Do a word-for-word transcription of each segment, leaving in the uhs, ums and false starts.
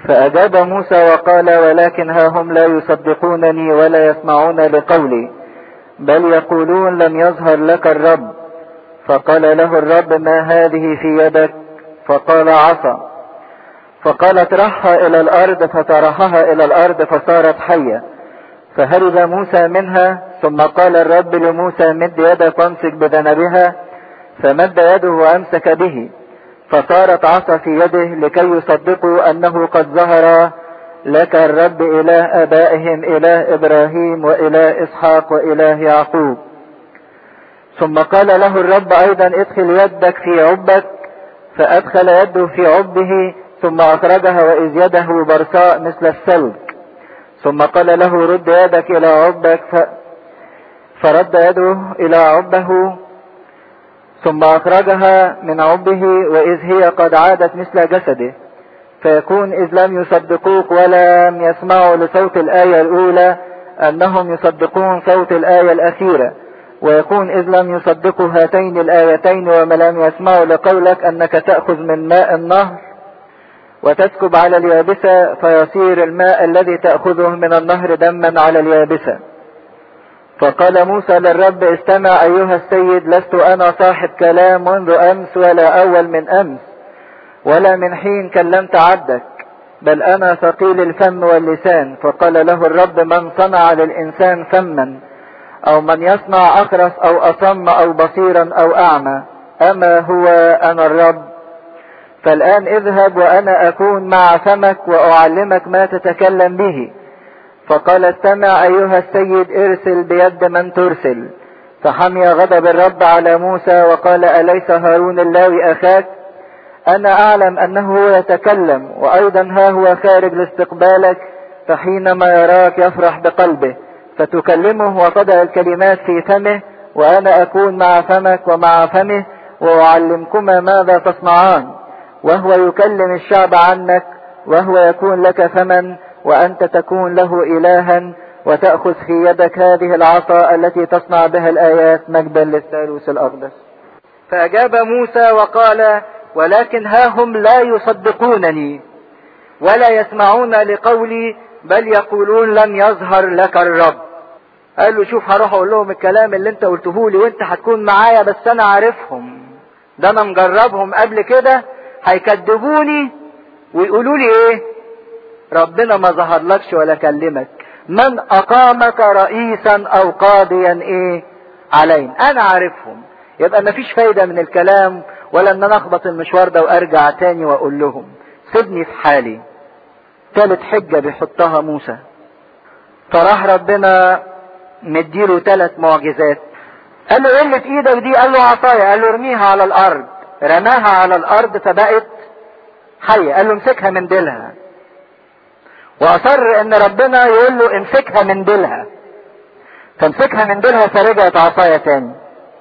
فأجاب موسى وقال: ولكن ها هم لا يصدقونني ولا يسمعون لقولي، بل يقولون لم يظهر لك الرب. فقال له الرب: ما هذه في يدك؟ فقال: عصا. فقال: اطرحها الى الارض. فطرحها الى الارض فصارت حية، فهرب موسى منها. ثم قال الرب لموسى: مد يدك وامسك بذنبها. فمد يده وامسك به، فصارت عصا في يده، لكي يصدقوا انه قد ظهر لك الرب اله ابائهم، اله ابراهيم واله اسحاق واله يعقوب. ثم قال له الرب ايضا: ادخل يدك في عبك. فادخل يده في عبه، ثم اخرجها واذ يده برصاء مثل الثلج. ثم قال له: رد يدك الى عبك. ف... فرد يده الى عبه، ثم اخرجها من عبه، واذ هي قد عادت مثل جسده. فيكون اذ لم يصدقوك ولم يسمعوا لصوت الايه الاولى انهم يصدقون صوت الايه الاخيره، ويكون اذ لم يصدقوا هاتين الايتين وما لم يسمعوا لقولك انك تاخذ من ماء النهر وتسكب على اليابسة، فيصير الماء الذي تأخذه من النهر دما على اليابسة. فقال موسى للرب: استمع أيها السيد، لست أنا صاحب كلام منذ أمس ولا أول من أمس ولا من حين كلمت عبدك، بل أنا ثقيل الفم واللسان. فقال له الرب: من صنع للإنسان فما، أو من يصنع أخرس أو أصم أو بصيرا أو أعمى؟ أما هو أنا الرب؟ فالآن اذهب وأنا أكون مع فمك وأعلمك ما تتكلم به. فقال: استمع أيها السيد، ارسل بيد من ترسل. فحمي غضب الرب على موسى وقال: أليس هارون اللاوي أخاك؟ أنا أعلم أنه هو يتكلم، وأيضا ها هو خارج لاستقبالك، فحينما يراك يفرح بقلبه، فتكلمه وتضع الكلمات في فمه، وأنا أكون مع فمك ومع فمه، وأعلمكما ماذا تصنعان. وهو يكلم الشعب عنك، وهو يكون لك فما، وأنت تكون له إلها، وتأخذ في يدك هذه العصا التي تصنع بها الآيات، مجدا للثالوث الأقدس. فأجاب موسى وقال: ولكن ها هم لا يصدقونني ولا يسمعون لقولي، بل يقولون لم يظهر لك الرب. قال له: شوف، هروح اقول لهم الكلام اللي انت قلته لي وانت هتكون معايا، بس انا عارفهم، ده انا مجربهم قبل كده، هيكذبوني ويقولوا لي ايه؟ ربنا ما ظهر لكش ولا كلمك. من اقامك رئيسا او قاضيا ايه علينا؟ انا عارفهم. يبقى ما فيش فايدة من الكلام، ولا ان انا اخبط المشوار ده وارجع تاني واقول لهم. سيبني في حالي. ثالث حجة بيحطها موسى. فراح ربنا مديله ثلاث معجزات. قال له: ايه اللي في ايدك دي؟ قال له: عصايا. قال له: ارميها على الارض. رماها على الارض فبقت حية. قال له: امسكها من ديلها. واصر ان ربنا يقول له: امسكها من ديلها. فامسكها من ديلها فرجعت عصايا تاني.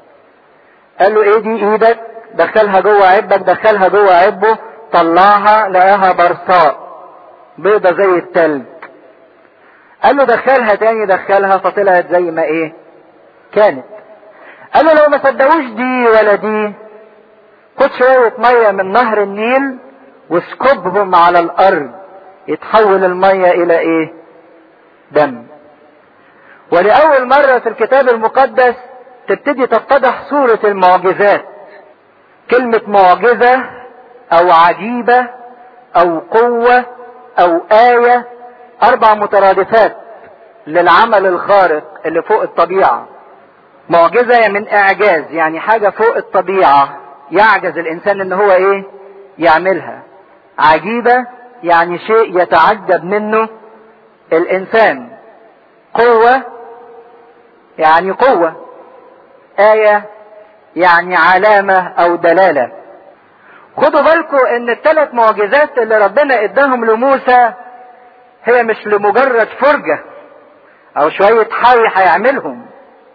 قال له: ايه دي ايدك؟ دخلها جوه عبك. دخلها جوه عبه، طلعها لقاها برصاء بيضة زي التلج. قال له: دخلها تاني. دخلها فطلعت زي ما ايه كانت. قال له: لو ما صدقوش دي ولا دي، خد شوية مية من نهر النيل واسكبهم على الارض، يتحول المية الى ايه؟ دم. ولأول مرة في الكتاب المقدس تبتدي تتضح صورة المعجزات. كلمة معجزة او عجيبة او قوة او آية، اربع مترادفات للعمل الخارق اللي فوق الطبيعة. معجزة من اعجاز، يعني حاجة فوق الطبيعة يعجز الانسان ان هو ايه يعملها. عجيبة يعني شيء يتعجب منه الانسان. قوة يعني قوة. آية يعني علامة او دلالة. خدوا بالكم ان الثلاث معجزات اللي ربنا اداهم لموسى هي مش لمجرد فرجة او شوية حي هيعملهم،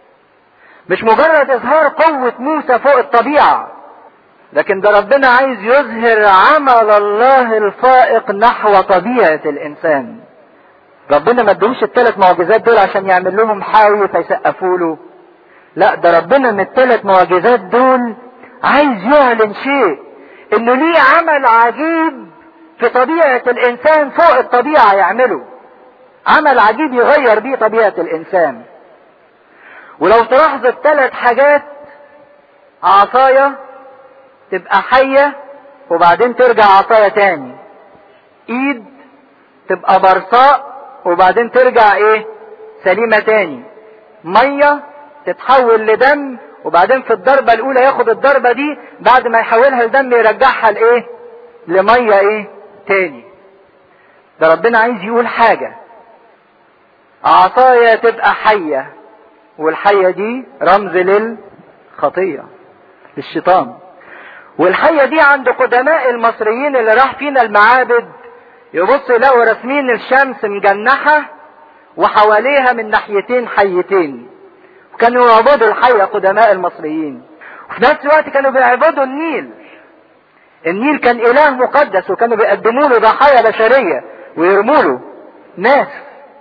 مش مجرد اظهار قوة موسى فوق الطبيعة، لكن ده ربنا عايز يظهر عمل الله الفائق نحو طبيعة الانسان. ربنا ما ادوش الثلاث معجزات دول عشان يعمل لهم حاوي فيسقفوا له، لا، ده ربنا من الثلاث معجزات دول عايز يعلن شيء، انه ليه عمل عجيب في طبيعة الانسان فوق الطبيعة يعمله، عمل عجيب يغير بيه طبيعة الانسان. ولو تلاحظ الثلاث حاجات، عصاية تبقى حية وبعدين ترجع عصاية تاني، ايد تبقى برصاء وبعدين ترجع ايه سليمة تاني، مية تتحول لدم وبعدين في الضربة الاولى ياخد الضربة دي بعد ما يحولها لدم يرجعها لايه لمية ايه تاني. ده ربنا عايز يقول حاجة، عصاية تبقى حية، والحية دي رمز للخطية للشيطان. والحية دي عند قدماء المصريين اللي راح فينا المعابد يبص يلاقوا رسمين الشمس مجنحة وحواليها من ناحيتين حيتين، وكانوا يعبدوا الحية قدماء المصريين. وفي نفس الوقت كانوا بيعبدوا النيل، النيل كان اله مقدس وكانوا بيقدموا له ضحايا بشرية ويرموا له ناس.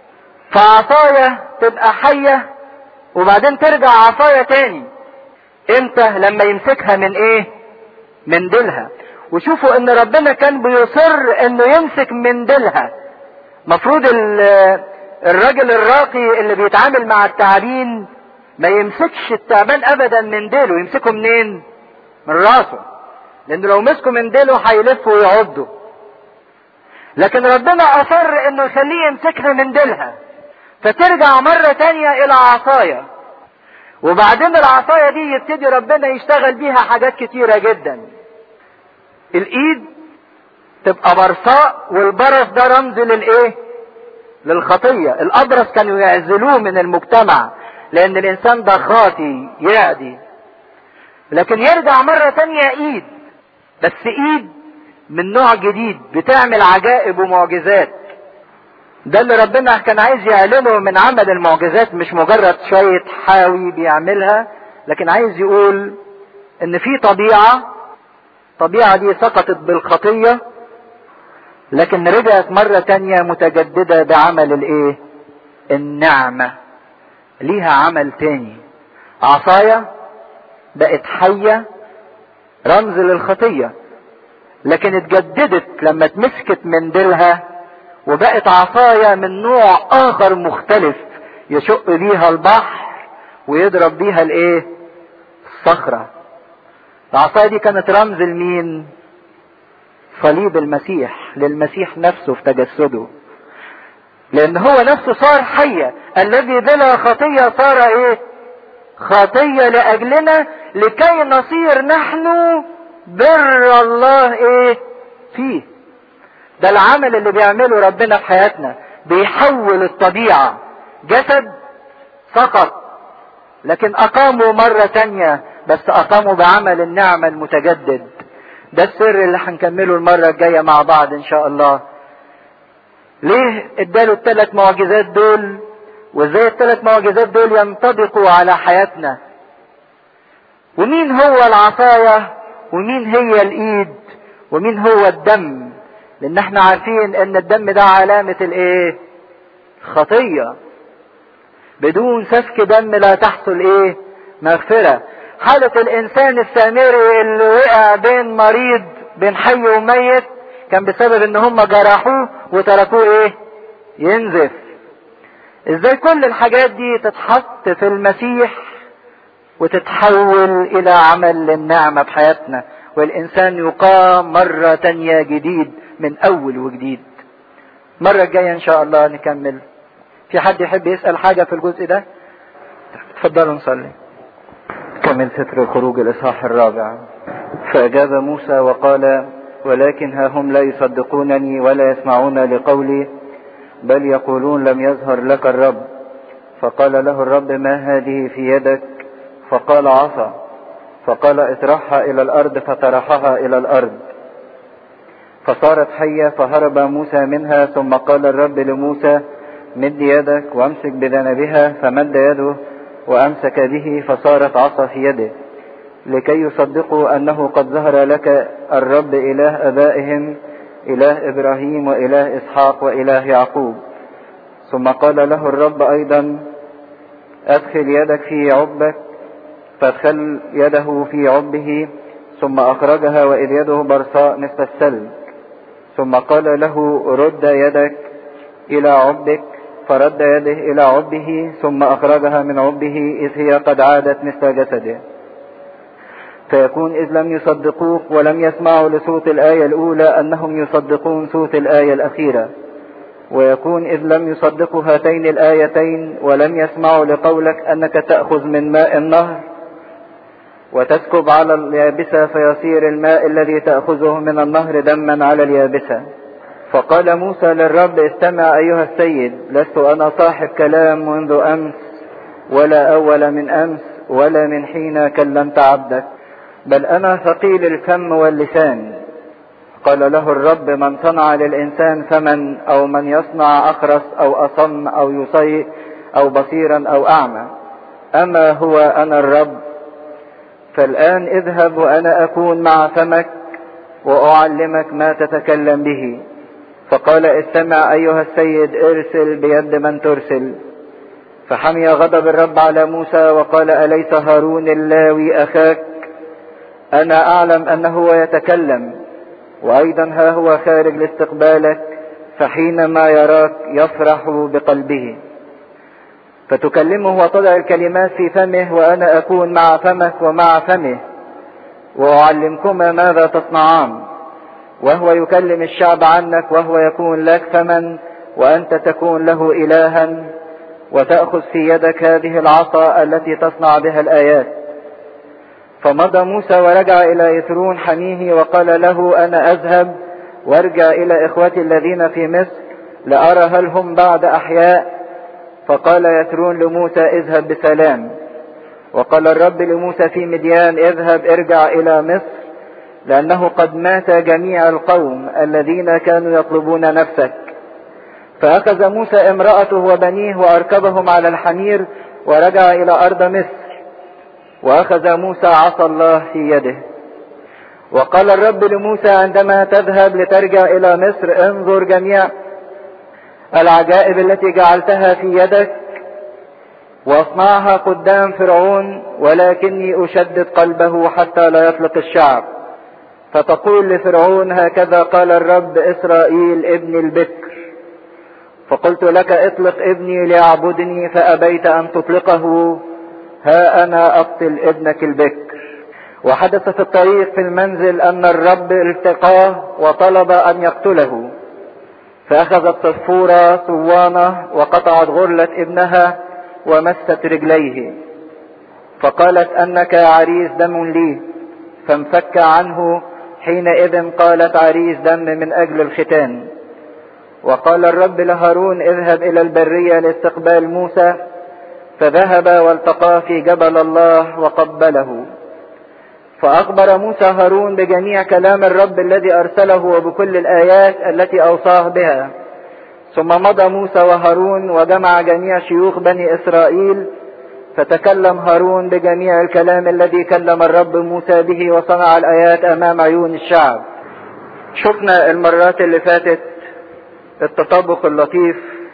فعصاية تبقى حية وبعدين ترجع عصاية تاني، امتى؟ لما يمسكها من ايه من ديلها. وشوفوا ان ربنا كان بيصر انه يمسك من ديلها. مفروض الراجل الراقي اللي بيتعامل مع التعابين ما يمسكش التعبان ابدا من ديله، يمسكه منين؟ من راسه، لانه لو مسكه من ديله هيلف ويعضه. لكن ربنا اصر انه يخليه يمسكها من ديلها، فترجع مرة تانية الى عصاية. وبعدين العصاية دي يبتدي ربنا يشتغل بيها حاجات كتيرة جدا. الايد تبقى برصاء، والبرص ده رمز للايه للخطية. الابرص كانوا يعزلوه من المجتمع لان الانسان ده خاطي يعدي. لكن يرجع مرة تانية ايد، بس ايد من نوع جديد بتعمل عجائب ومعجزات. ده اللي ربنا كان عايز يعلنه من عمل المعجزات، مش مجرد شوية حاوي بيعملها، لكن عايز يقول ان في طبيعة الطبيعة دي سقطت بالخطية لكن رجعت مرة تانية متجددة بعمل الايه النعمة، ليها عمل تاني. عصاية بقت حية رمز للخطية، لكن اتجددت لما اتمسكت من ديلها وبقت عصاية من نوع اخر مختلف يشق بيها البحر ويضرب بيها الايه الصخرة. العصاية دي كانت رمز لمين؟ صليب المسيح، للمسيح نفسه في تجسده، لان هو نفسه صار حية. الذي بلا خطية صار ايه خطية لاجلنا لكي نصير نحن بر الله ايه فيه. ده العمل اللي بيعمله ربنا في حياتنا، بيحول الطبيعة جسد سقط لكن اقاموا مرة تانية، بس اقاموا بعمل النعمة المتجدد. ده السر اللي هنكمله المرة الجاية مع بعض ان شاء الله. ليه اداله الثلاث معجزات دول، وازاي الثلاث معجزات دول ينطبقوا على حياتنا، ومين هو العصاية ومين هي الايد ومين هو الدم. لان احنا عارفين ان الدم ده علامة الايه خطية. بدون سفك دم لا تحصل ايه مغفرة. حالة الانسان السامري اللي وقع بين مريض بين حي وميت كان بسبب ان هم جرحوه وتركوه ايه ينزف. ازاي كل الحاجات دي تتحط في المسيح وتتحول الى عمل للنعمة في حياتنا، والانسان يقام مرة تانية جديد من اول وجديد. مرة الجاية ان شاء الله نكمل. في حد يحب يسأل حاجة في الجزء ده؟ تفضلوا نصلي. كمل ستر الخروج الاصحاح الرابع. فاجاب موسى وقال: ولكن ها هم لا يصدقونني ولا يسمعون لقولي، بل يقولون لم يظهر لك الرب. فقال له الرب: ما هذه في يدك؟ فقال: عصا. فقال: اطرحها الى الارض. فطرحها الى الارض فصارت حية، فهرب موسى منها. ثم قال الرب لموسى: مد يدك وامسك بذنبها. فمد يده وامسك به فصارت عصا في يده، لكي يصدقوا انه قد ظهر لك الرب اله ابائهم، اله ابراهيم واله اسحاق واله يعقوب. ثم قال له الرب ايضا: ادخل يدك في عبك. فادخل يده في عبه ثم اخرجها، واذ يده برصاء مثل الثلج. ثم قال له رد يدك الى عبدك، فرد يده الى عبه ثم اخرجها من عبه اذ هي قد عادت مثل جسده. فيكون اذ لم يصدقوك ولم يسمعوا لصوت الايه الاولى انهم يصدقون صوت الايه الاخيره، ويكون اذ لم يصدقوا هاتين الايتين ولم يسمعوا لقولك انك تاخذ من ماء النهر وتسكب على اليابسة فيصير الماء الذي تأخذه من النهر دما على اليابسة. فقال موسى للرب استمع أيها السيد، لست أنا صاحب كلام منذ أمس ولا أول من أمس ولا من حين كلمت عبدك، بل أنا ثقيل الفم واللسان. قال له الرب من صنع للإنسان فمن أو من يصنع أخرس أو أصم أو يصيء أو بصيرا أو أعمى، أما هو أنا الرب. فالآن اذهب وأنا أكون مع فمك وأعلمك ما تتكلم به. فقال استمع أيها السيد ارسل بيد من ترسل. فحمي غضب الرب على موسى وقال أليس هارون اللاوي أخاك؟ أنا أعلم أنه يتكلم، وأيضا ها هو خارج لاستقبالك، فحينما يراك يفرح بقلبه. فتكلمه وتضع الكلمات في فمه وأنا أكون مع فمك ومع فمه وأعلمكما ماذا تصنعان. وهو يكلم الشعب عنك وهو يكون لك فمن وأنت تكون له إلها، وتأخذ في يدك هذه العصا التي تصنع بها الآيات. فمضى موسى ورجع إلى يثرون حميه وقال له أنا أذهب وارجع إلى إخوتي الذين في مصر لأرى هل هم بعد أحياء. فقال يثرون لموسى اذهب بسلام. وقال الرب لموسى في مديان اذهب ارجع إلى مصر، لأنه قد مات جميع القوم الذين كانوا يطلبون نفسك. فأخذ موسى امرأته وبنيه وأركبهم على الحمير ورجع إلى أرض مصر. وأخذ موسى عصا الله في يده. وقال الرب لموسى عندما تذهب لترجع إلى مصر انظر جميع العجائب التي جعلتها في يدك واصنعها قدام فرعون، ولكني أشدد قلبه حتى لا يطلق الشعب. فتقول لفرعون هكذا قال الرب إسرائيل ابن البكر، فقلت لك اطلق ابني ليعبدني فأبيت أن تطلقه، ها أنا أقتل ابنك البكر. وحدث في الطريق في المنزل أن الرب التقاه وطلب أن يقتله، فأخذت صفورة صوانة وقطعت غرلة ابنها ومست رجليه، فقالت أنك عريس دم لي، فانفك عنه. حينئذ قالت عريس دم من أجل الختان. وقال الرب لهارون اذهب إلى البرية لاستقبال موسى، فذهب والتقى في جبل الله وقبله. فأخبر موسى هارون بجميع كلام الرب الذي أرسله وبكل الآيات التي أوصاه بها. ثم مضى موسى وهارون وجمع جميع شيوخ بني إسرائيل، فتكلم هارون بجميع الكلام الذي كلم الرب موسى به وصنع الآيات أمام عيون الشعب. شفنا المرات اللي فاتت التطابق اللطيف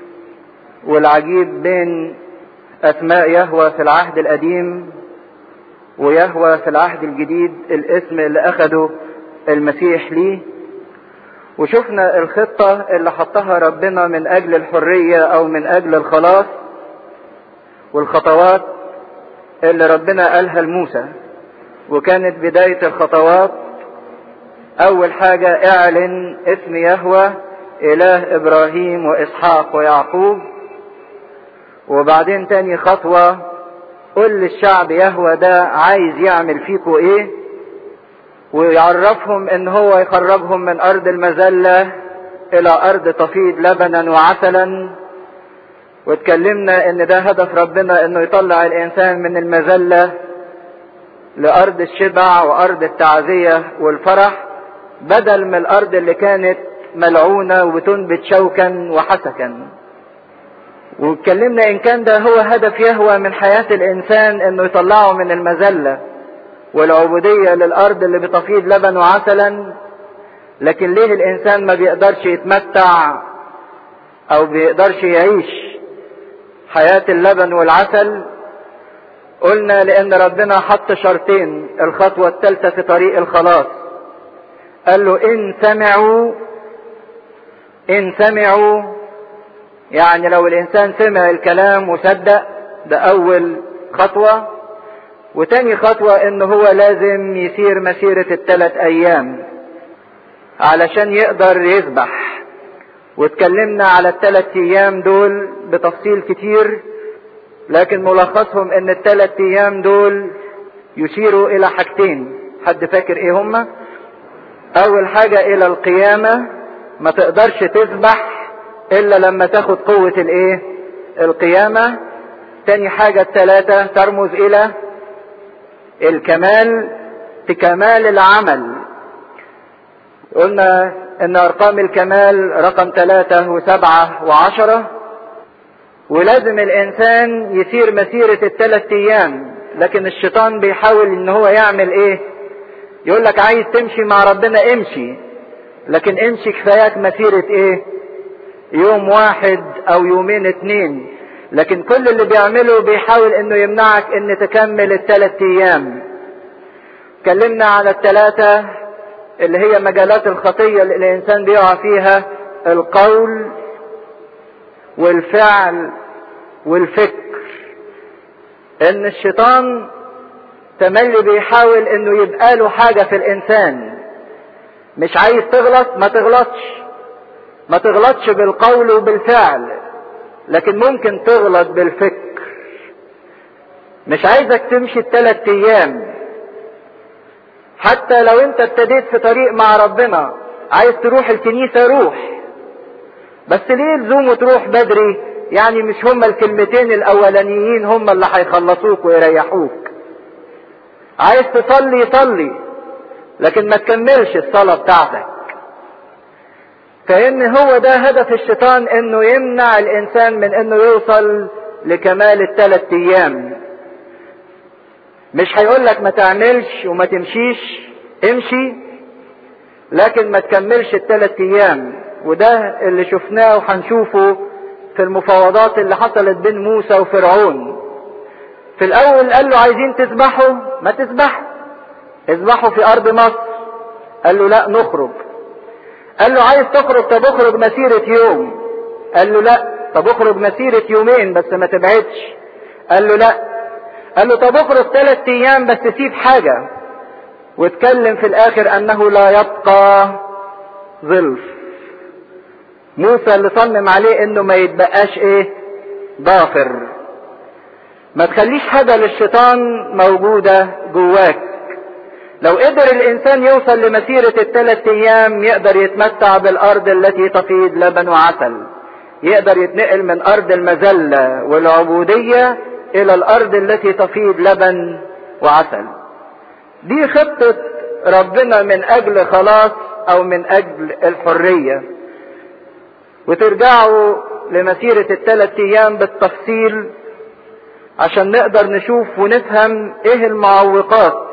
والعجيب بين أسماء يهوه في العهد القديم ويهوه في العهد الجديد، الاسم اللي أخده المسيح ليه. وشفنا الخطة اللي حطها ربنا من أجل الحرية أو من أجل الخلاص، والخطوات اللي ربنا قالها لموسى. وكانت بداية الخطوات أول حاجة اعلن اسم يهوه إله إبراهيم وإسحاق ويعقوب. وبعدين تاني خطوة قل للشعب يهوه ده عايز يعمل فيكوا ايه، ويعرفهم ان هو يخرجهم من ارض المذلة الى ارض تفيض لبنا وعسلا. واتكلمنا ان ده هدف ربنا، انه يطلع الانسان من المذلة لارض الشبع وارض التعزية والفرح، بدل من الارض اللي كانت ملعونة وبتنبت شوكا وحسكا. واتكلمنا ان كان ده هو هدف يهوه من حياة الانسان، انه يطلعه من المذلة والعبودية للارض اللي بتفيض لبن وعسلا، لكن ليه الانسان ما بيقدرش يتمتع او بيقدرش يعيش حياة اللبن والعسل؟ قلنا لان ربنا حط شرطين، الخطوة الثالثة في طريق الخلاص. قال له ان سمعوا ان سمعوا، يعني لو الانسان سمع الكلام وصدق، ده اول خطوة. وتاني خطوة ان هو لازم يسير مسيرة الثلاث ايام علشان يقدر يذبح. واتكلمنا على الثلاث ايام دول بتفصيل كتير، لكن ملخصهم ان الثلاث ايام دول يشيروا الى حاجتين. حد فاكر ايه هما؟ اول حاجة الى القيامة، ما تقدرش تذبح الا لما تاخد قوة الايه؟ القيامة. تاني حاجة الثلاثة ترمز الى الكمال، كمال العمل. قلنا ان ارقام الكمال رقم ثلاثة وسبعة وعشرة، ولازم الانسان يسير مسيرة الثلاث ايام. لكن الشيطان بيحاول ان هو يعمل ايه؟ يقول لك عايز تمشي مع ربنا امشي، لكن امشي كفاياك مسيرة ايه؟ يوم واحد او يومين اتنين. لكن كل اللي بيعمله بيحاول انه يمنعك ان تكمل الثلاث ايام. اتكلمنا على الثلاثة اللي هي مجالات الخطية اللي الانسان بيقع فيها: القول والفعل والفكر. ان الشيطان تملي بيحاول انه يبقى له حاجة في الانسان. مش عايز تغلط، ما تغلطش. ما تغلطش بالقول وبالفعل، لكن ممكن تغلط بالفكر. مش عايزك تمشي الثلاث ايام. حتى لو انت ابتديت في طريق مع ربنا، عايز تروح الكنيسة روح، بس ليه لزوم تروح بدري؟ يعني مش هما الكلمتين الاولانيين هما اللي هيخلصوك ويريحوك. عايز تصلي صلي، لكن ما تكملش الصلاة بتاعتك. فان هو ده هدف الشيطان، انه يمنع الانسان من انه يوصل لكمال الثلاث ايام. مش هيقولك ما تعملش وما تمشيش، امشي، لكن ما تكملش الثلاث ايام. وده اللي شفناه وهنشوفه في المفاوضات اللي حصلت بين موسى وفرعون. في الاول قال له عايزين تذبحوا، ما تذبحوا، اذبحوا في ارض مصر. قال له لا نخرج. قال له عايز تخرج؟ طب اخرج مسيرة يوم. قال له لا. طب اخرج مسيرة يومين بس ما تبعدش. قال له لا. قال له طب اخرج ثلاث ايام بس سيب حاجة. واتكلم في الاخر انه لا يبقى ظلف. موسى اللي صمم عليه انه ما يتبقاش ايه؟ ضافر. ما تخليش حاجة للشيطان موجودة جواك. لو قدر الانسان يوصل لمسيرة الثلاث ايام، يقدر يتمتع بالارض التي تفيض لبن وعسل. يقدر يتنقل من ارض المذلة والعبودية الى الارض التي تفيض لبن وعسل. دي خطة ربنا من اجل خلاص او من اجل الحرية. وترجعوا لمسيرة الثلاث ايام بالتفصيل عشان نقدر نشوف ونفهم ايه المعوقات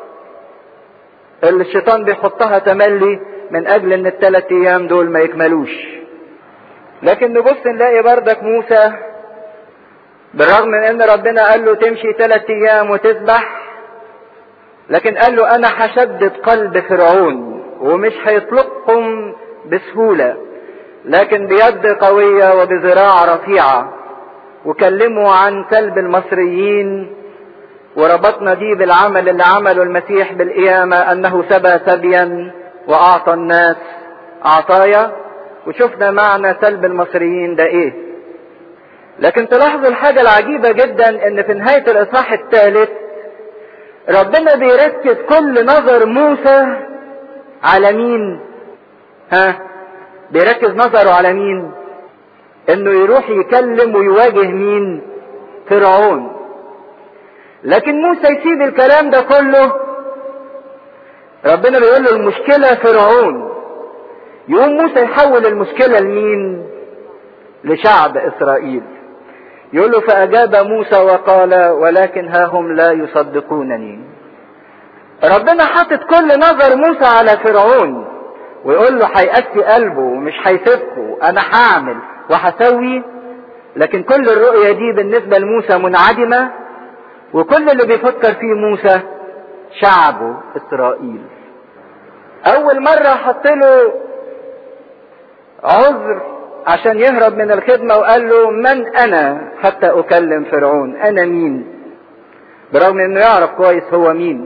اللي الشيطان بيحطها تملي من اجل ان الثلاث ايام دول ما يكملوش. لكن نبص نلاقي بردك موسى، بالرغم من ان ربنا قال له تمشي ثلاث ايام وتذبح، لكن قال له انا هشدد قلب فرعون ومش هيطلقكم بسهولة، لكن بيد قوية وبذراع رفيعة. وكلموا عن سلب المصريين، وربطنا دي بالعمل اللي عمله المسيح بالقيامة، انه سبى سبيا واعطى الناس عطايا. وشفنا معنى سلب المصريين ده ايه. لكن تلاحظوا الحاجة العجيبة جدا ان في نهاية الاصحاح الثالث ربنا بيركز كل نظر موسى على مين؟ ها؟ بيركز نظره على مين؟ انه يروح يكلم ويواجه مين؟ فرعون. لكن موسى يسيب الكلام ده كله. ربنا بيقول له المشكلة فرعون. يقوم موسى يحول المشكلة لمين؟ لشعب اسرائيل. يقول له فاجاب موسى وقال ولكن ها هم لا يصدقونني. ربنا حاطط كل نظر موسى على فرعون ويقول له هيأسي قلبه ومش هيسيبكم، انا هعمل وهسوي. لكن كل الرؤية دي بالنسبة لموسى منعدمة، وكل اللي بيفكر فيه موسى شعبه اسرائيل. اول مرة حط له عذر عشان يهرب من الخدمة، وقال له من انا حتى اكلم فرعون؟ انا مين؟ برغم انه يعرف كويس هو مين.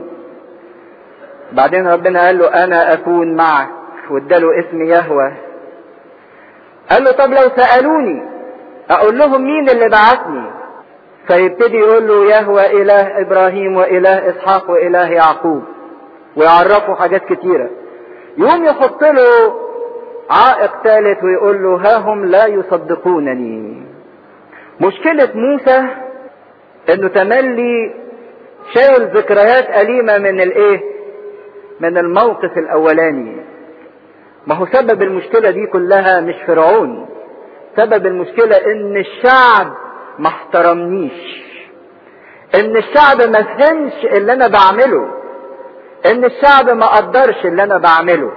بعدين ربنا قال له انا اكون معك، واداله اسم يهوه. قال له طب لو سألوني اقول لهم مين اللي بعثني؟ فيبتدي يقول له يهوه اله ابراهيم واله اسحاق واله يعقوب، ويعرفه حاجات كتيرة. يوم يحط له عائق ثالث ويقول له ها هم لا يصدقونني. مشكلة موسى انه تملي شايل ذكريات أليمة من الايه؟ من الموقف الاولاني. ما هو سبب المشكلة دي كلها مش فرعون، سبب المشكلة ان الشعب ما احترمنيش، ان الشعب ما فهمش اللي انا بعمله، ان الشعب ما قدرش اللي انا بعمله.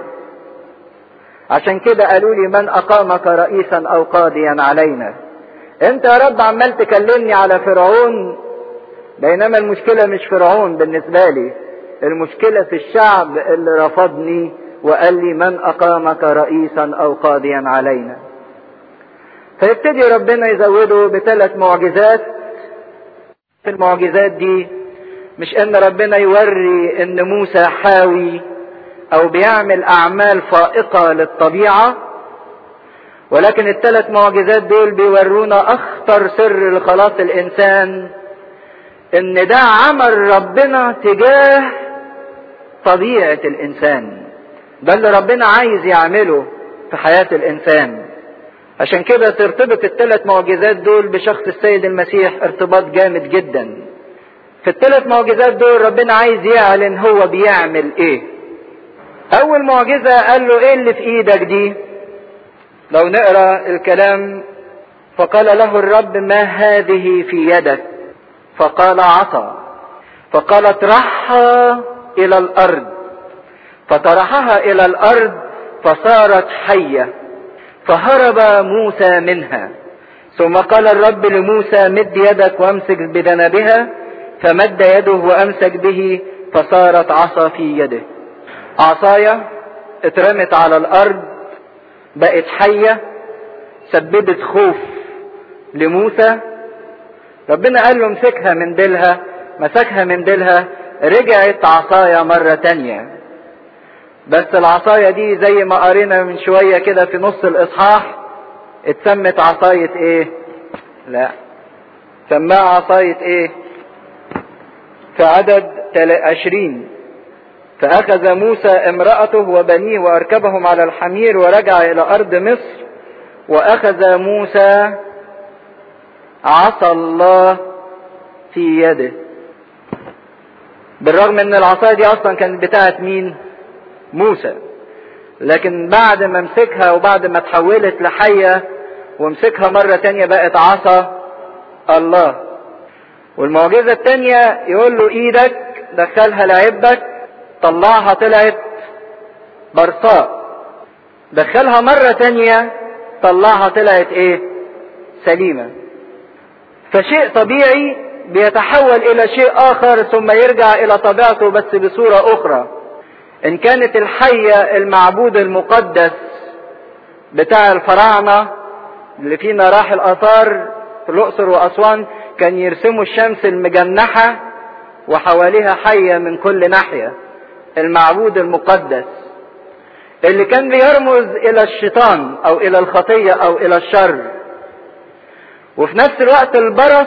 عشان كده قالوا لي من اقامك رئيسا او قاضيا علينا؟ انت يا رب عمال تكلمني على فرعون، بينما المشكلة مش فرعون بالنسبة لي، المشكلة في الشعب اللي رفضني وقال لي من اقامك رئيسا او قاضيا علينا. فيبتدي ربنا يزوده بثلاث معجزات. في المعجزات دي مش ان ربنا يوري ان موسى حاوي او بيعمل اعمال فائقة للطبيعة، ولكن الثلاث معجزات دول بيورونا اخطر سر لخلاص الانسان، ان ده عمل ربنا تجاه طبيعة الانسان، ده اللي ربنا عايز يعمله في حياة الانسان. عشان كده ترتبط الثلاث معجزات دول بشخص السيد المسيح ارتباط جامد جدا. في الثلاث معجزات دول ربنا عايز يعلن هو بيعمل ايه. اول معجزة قال له ايه اللي في ايدك دي؟ لو نقرأ الكلام، فقال له الرب ما هذه في يدك؟ فقال عصا. فقال اطرحها الى الارض، فطرحها الى الارض فصارت حية، فهرب موسى منها. ثم قال الرب لموسى مد يدك وامسك بذنبها، فمد يده وامسك به فصارت عصا في يده. عصايا اترمت على الارض بقت حية، سببت خوف لموسى. ربنا قال له امسكها من ديلها، مسكها من ديلها، رجعت عصايا مرة تانية. بس العصاية دي زي ما قرينا من شوية كده في نص الاصحاح اتسمت عصاية ايه؟ لا، سماها عصاية ايه؟ في عدد عشرين، فأخذ موسى امرأته وبنيه وأركبهم على الحمير ورجع إلى أرض مصر. وأخذ موسى عصا الله في يده. بالرغم ان العصاية دي اصلا كانت بتاعت مين؟ موسى، لكن بعد ما مسكها وبعد ما تحولت لحية ومسكها مرة تانية بقت عصا الله. والمعجزة التانية يقول له ايدك دخلها لعبك، طلعها طلعت برصاء. دخلها مرة تانية طلعها طلعت ايه؟ سليمة. فشيء طبيعي بيتحول الى شيء اخر ثم يرجع الى طبيعته بس بصورة اخرى. ان كانت الحية المعبود المقدس بتاع الفراعنة اللي فينا راح الاثار في الاقصر واسوان كان يرسموا الشمس المجنحة وحواليها حية من كل ناحية، المعبود المقدس اللي كان بيرمز الى الشيطان او الى الخطية او الى الشر. وفي نفس الوقت البرص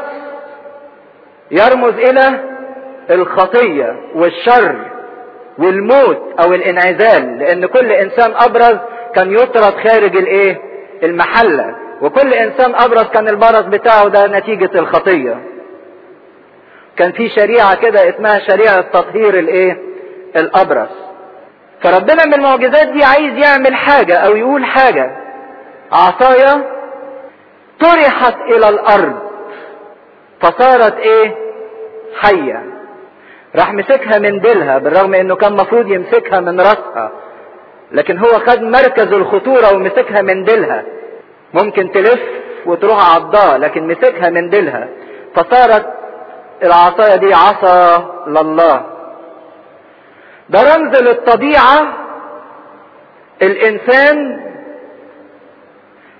يرمز الى الخطية والشر والموت او الانعزال، لان كل انسان ابرز كان يطرد خارج الايه؟ المحلة، وكل انسان ابرز كان البرص بتاعه ده نتيجة الخطية. كان في شريعة كده اسمها شريعة تطهير الايه؟ الابرص. فربنا من المعجزات دي عايز يعمل حاجة او يقول حاجة. عصايا طرحت الى الارض فصارت ايه؟ حية. راح مسكها من ديلها، بالرغم انه كان مفروض يمسكها من رأسها، لكن هو خد مركز الخطورة ومسكها من ديلها. ممكن تلف وتروح عضها، لكن مسكها من ديلها فصارت العصاية دي عصا لله. ده رمز للطبيعة. الانسان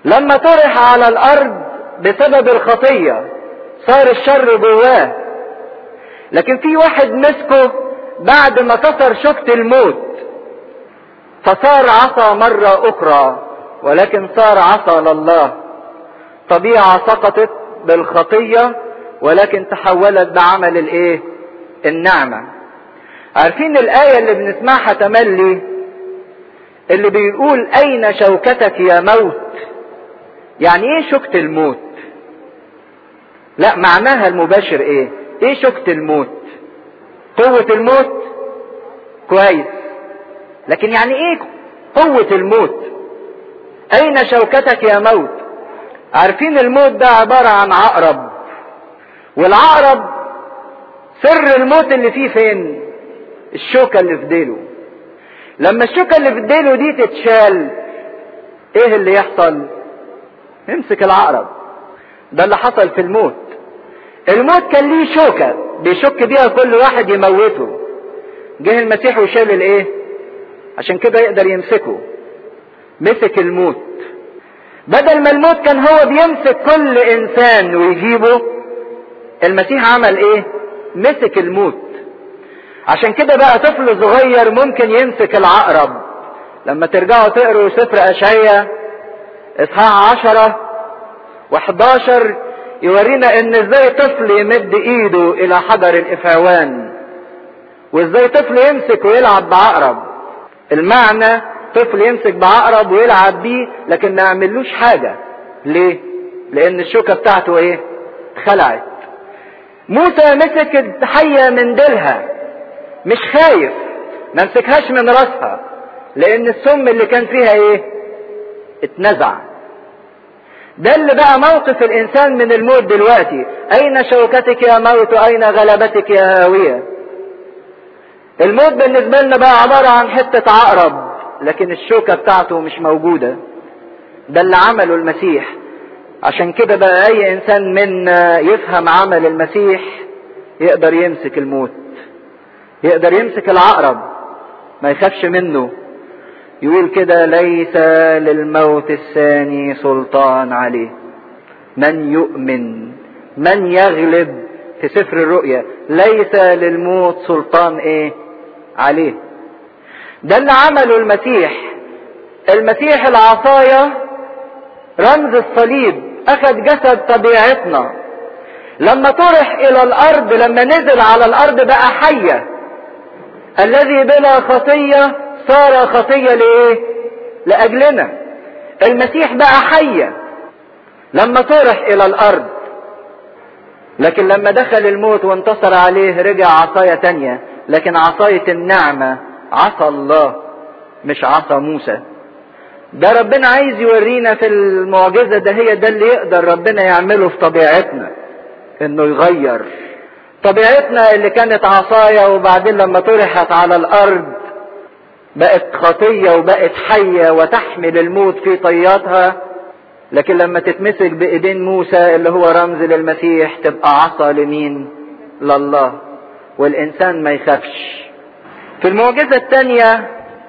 لما طرح على الارض بسبب الخطية صار الشر جواه، لكن في واحد مسكه بعد ما كسر شوكة الموت فصار عصا مرة اخرى، ولكن صار عصا لله. طبيعة سقطت بالخطية ولكن تحولت بعمل الايه؟ النعمة. عارفين الآية اللي بنسمعها تملي اللي بيقول اين شوكتك يا موت؟ يعني ايه شوكة الموت؟ لا، معناها المباشر ايه؟ ايه شوكة الموت؟ قوة الموت؟ كويس، لكن يعني ايه قوة الموت؟ اين شوكتك يا موت؟ عارفين الموت ده عبارة عن عقرب، والعقرب سر الموت اللي فيه فين؟ الشوكة اللي في ديله. لما الشوكة اللي في ديله دي تتشال ايه اللي يحصل؟ يمسك العقرب. ده اللي حصل في الموت. الموت كان ليه شوكة بيشك بيها كل واحد يموته. جه المسيح وشال الايه؟ عشان كده يقدر يمسكه. مسك الموت. بدل ما الموت كان هو بيمسك كل انسان ويجيبه، المسيح عمل ايه؟ مسك الموت. عشان كده بقى طفل صغير ممكن يمسك العقرب. لما ترجعوا تقروا سفر اشعياء اصحاح عشرة وحداشر يورينا ان ازاي طفل يمد ايده الى حجر الافعوان، وازاي طفل يمسك ويلعب بعقرب. المعنى طفل يمسك بعقرب ويلعب بيه لكن ما يعملوش حاجة. ليه؟ لان الشوكة بتاعته ايه؟ خلعت. موسى مسك الحية من ديلها، مش خايف، ما مسكهاش من راسها، لان السم اللي كان فيها ايه؟ اتنزع. ده اللي بقى موقف الانسان من الموت دلوقتي. اين شوكتك يا موت؟ اين غلبتك يا هاوية؟ الموت بالنسبة لنا بقى عبارة عن حتة عقرب، لكن الشوكة بتاعته مش موجودة. ده اللي عمله المسيح. عشان كده بقى اي انسان منا يفهم عمل المسيح يقدر يمسك الموت، يقدر يمسك العقرب، ما يخافش منه. يقول كده ليس للموت الثاني سلطان عليه، من يؤمن من يغلب. في سفر الرؤيا ليس للموت سلطان ايه؟ عليه. ده اللي عمله المسيح. المسيح العصاية رمز الصليب، اخذ جسد طبيعتنا. لما طرح الى الارض، لما نزل على الارض بقى حية. الذي بلا خطية صار خطية لايه؟ لاجلنا. المسيح بقى حية لما طرح الى الارض. لكن لما دخل الموت وانتصر عليه رجع عصاية تانية، لكن عصاية النعمة، عصا الله مش عصا موسى. ده ربنا عايز يورينا في المعجزة ده، هي ده اللي يقدر ربنا يعمله في طبيعتنا، انه يغير طبيعتنا اللي كانت عصاية وبعدين لما طرحت على الارض بقت خطية وبقت حية وتحمل الموت في طياتها. لكن لما تتمسك بايدين موسى اللي هو رمز للمسيح تبقى عصا لمين؟ لله، والانسان ما يخافش. في المعجزة التانية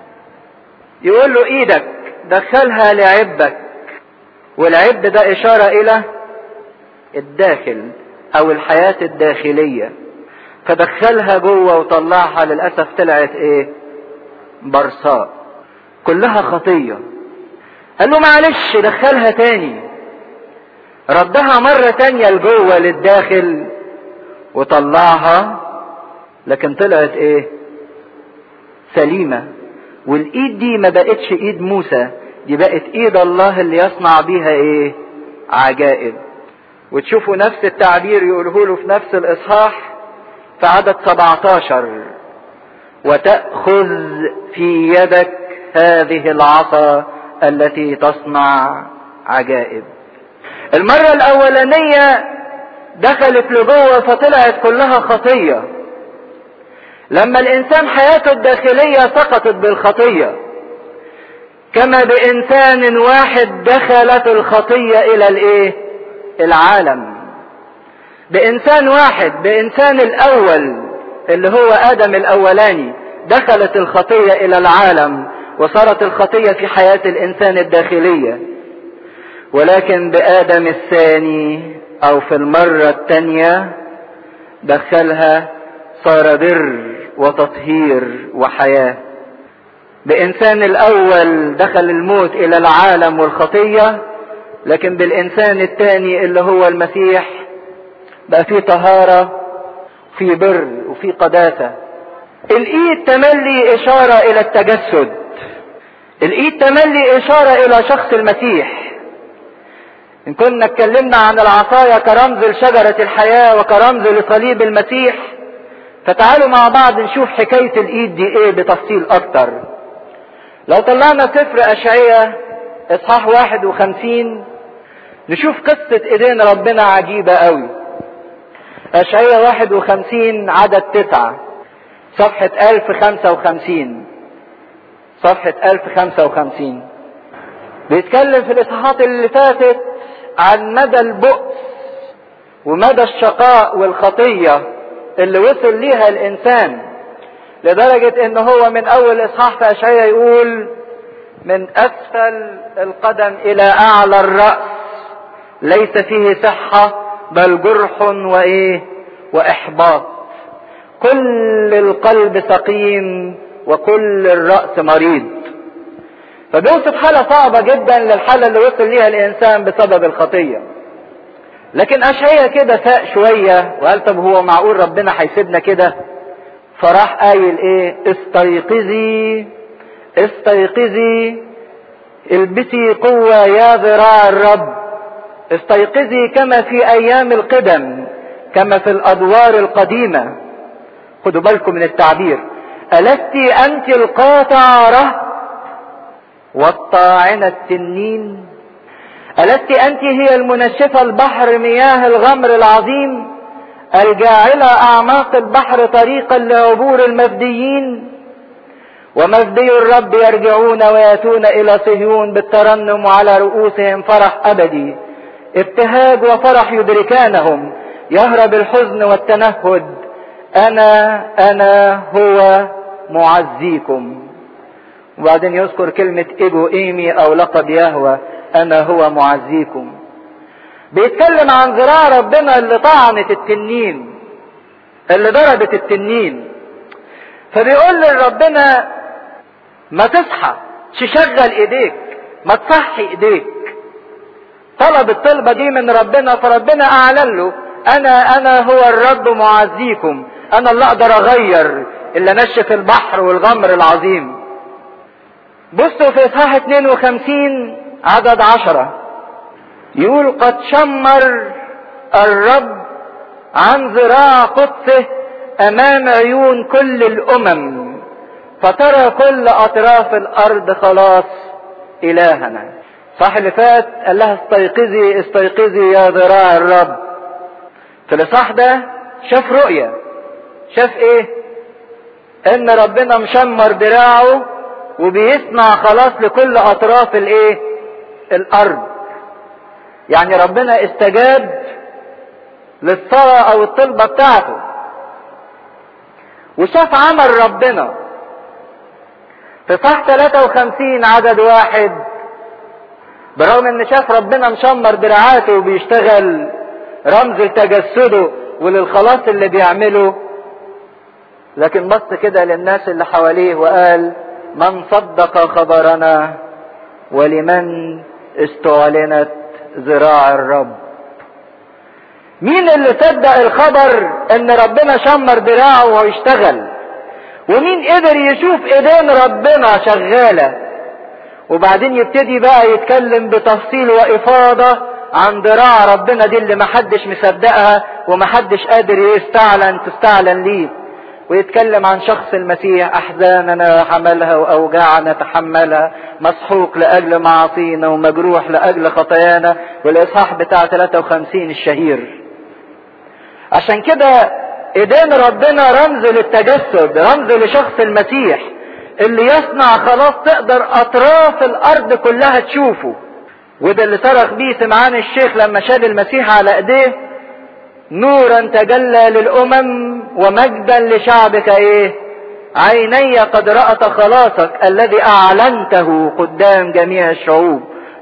يقول له ايدك دخلها لعبك، والعب ده اشارة الى الداخل او الحياة الداخلية. فدخلها جوه وطلعها، للأسف طلعت ايه؟ برصاء كلها خطية. قال له معلش دخلها تاني. ردها مرة تانية لجوه للداخل وطلعها، لكن طلعت ايه؟ سليمة. والايد دي ما بقتش ايد موسى، دي بقت ايد الله اللي يصنع بيها ايه؟ عجائب. وتشوفوا نفس التعبير يقوله له في نفس الاصحاح في عدد سبعتاشر، وتأخذ في يدك هذه العصا التي تصنع عجائب. المرة الاولانية دخلت لجوه فطلعت كلها خطية. لما الانسان حياته الداخلية سقطت بالخطية، كما بانسان واحد دخلت الخطية الى الايه؟ العالم. بانسان واحد، بانسان الاول اللي هو ادم الاولاني، دخلت الخطية الى العالم وصارت الخطية في حياة الانسان الداخلية. ولكن بآدم الثاني او في المرة الثانية دخلها صار بر وتطهير وحياة. بإنسان الأول دخل الموت إلى العالم والخطية، لكن بالإنسان الثاني اللي هو المسيح بقى فيه طهارة، فيه بر، وفيه قداسة. الإيد تملي إشارة إلى التجسد، الإيد تملي إشارة إلى شخص المسيح. إن كنا اتكلمنا عن العصاية كرمز لشجرة الحياة وكرمز لصليب المسيح، فتعالوا مع بعض نشوف حكاية الإيد دي إيه بتفصيل أكتر. لو طلعنا سفر أشعياء إصحاح واحد وخمسين نشوف قصة إيدين ربنا عجيبة قوي. أشعياء واحد وخمسين عدد تسعة، صفحة ألف خمسة وخمسين، صفحة ألف خمسة وخمسين. بيتكلم في الإصحاحات اللي فاتت عن مدى البؤس ومدى الشقاء والخطية اللي وصل ليها الإنسان، لدرجة إن هو من أول إصحاح في أشعياء يقول: من أسفل القدم إلى أعلى الرأس ليس فيه صحة بل جرح وإيه وإحباط، كل القلب سقيم وكل الرأس مريض. فبيوصف حالة صعبة جدا للحالة اللي وصل ليها الإنسان بسبب الخطية. لكن أشعياء كده فاق شوية وقال: طب هو معقول ربنا هيسيبنا كده؟ فراح قايل ايه: استيقظي استيقظي البسي قوة يا ذراع الرب، استيقظي كما في ايام القدم كما في الادوار القديمة. خدوا بالكم من التعبير: ألست انت القاطعة والطاعنة التنين؟ ألست انت هي المنشفة البحر مياه الغمر العظيم، الجاعلة أعماق البحر طريقا لعبور المفديين؟ ومفدي الرب يرجعون ويأتون إلى صهيون بالترنم على رؤوسهم فرح أبدي، ابتهاج وفرح يدركانهم، يهرب الحزن والتنهد. أنا أنا هو معزيكم. وبعدين يذكر كلمة إيجو إيمي أو لقب يهوه، أنا هو معزيكم. بيتكلم عن ذراع ربنا اللي طعنت التنين، اللي ضربت التنين. فبيقول لربنا: ما تصحى تشغل ايديك، ما تصحي ايديك. طلب الطلبة دي من ربنا، فربنا اعلن له: انا انا هو الرب معزيكم، انا اللي اقدر اغير اللي نشف البحر والغمر العظيم. بصوا في اصحاح اتنين وخمسين عدد عشرة يقول: قد شمر الرب عن ذراع قدسه امام عيون كل الامم، فترى كل اطراف الارض خلاص الهنا. صح اللي فات قال لها: استيقظي استيقظي يا ذراع الرب. في الاصحاح ده شاف رؤية. شاف ايه؟ ان ربنا مشمر دراعه وبيصنع خلاص لكل اطراف الايه الارض. يعني ربنا استجاب للصلاة او الطلبة بتاعته. وشاف عمل ربنا في صح ثلاثة وخمسين عدد واحد، برغم ان شاف ربنا مشمر دراعاته وبيشتغل رمز لتجسده وللخلاص اللي بيعمله، لكن بص كده للناس اللي حواليه وقال: من صدق خبرنا ولمن استعلنت ذراع الرب. مين اللي صدق الخبر ان ربنا شمر دراعه ويشتغل؟ ومين قدر يشوف ايدين ربنا شغالة؟ وبعدين يبتدي بقى يتكلم بتفصيل وافاضة عن ذراع ربنا دي اللي محدش مصدقها ومحدش قادر يستعلن تستعلن ليه. ويتكلم عن شخص المسيح: احزاننا حملها واوجاعنا تحملها، مسحوق لاجل معاصينا ومجروح لاجل خطايانا. والاصحاح بتاع ثلاثة وخمسين الشهير. عشان كده ايدين ربنا رمز للتجسد، رمز لشخص المسيح اللي يصنع خلاص تقدر اطراف الارض كلها تشوفه. وده اللي صرخ بيه سمعان الشيخ لما شال المسيح على ايديه: نورا تجلى للامم ومجدا لشعبك ايه؟ عيني قد رأت خلاصك الذي اعلنته قدام جميع الشعوب.